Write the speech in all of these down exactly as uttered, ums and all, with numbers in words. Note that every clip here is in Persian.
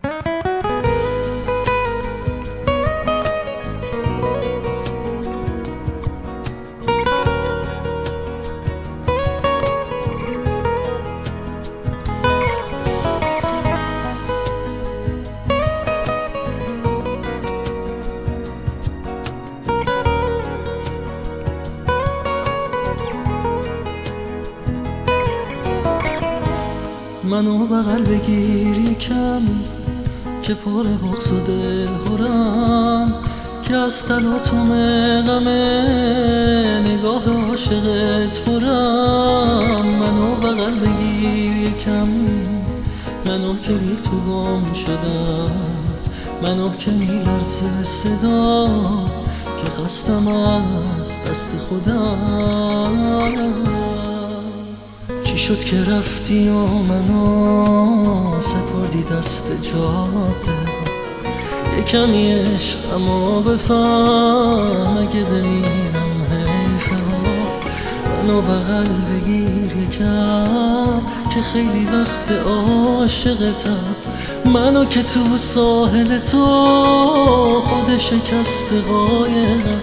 منو بغل بگیری کم که پر بغض و دل هرم، که از تلاطم غم نگاه عاشقت پرم. منو بغل بگیری کم، منو که بی تو گم شدم، منو که میلرزه صدا که خستم از دست خودم. چی شد که رفتی و منو سپردی دست جاده؟ یه کمی عشقمو بفهم، اگه بمیرم حیفه ها. منو بغل بگیر یکم که خیلی وقت عاشقتم، منو که تو ساحل تو خود شکست قایقم.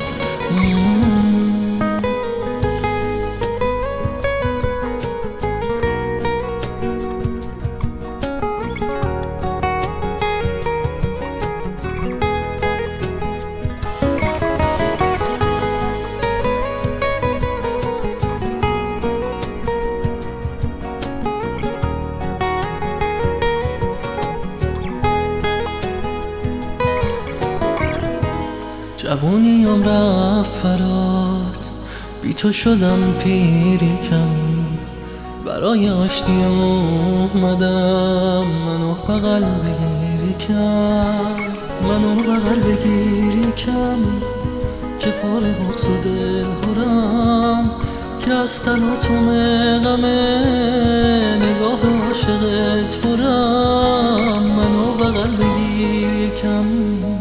جوونیم رفت فرات، بی تو شدم پیری کم، برای آشتی اومدم. منو بغل بگیری کم، منو بغل بگیری کم که پر بغض و دل هرم، که از تلاطم غم نگاه عاشقت پرم. منو بغل بگیری کم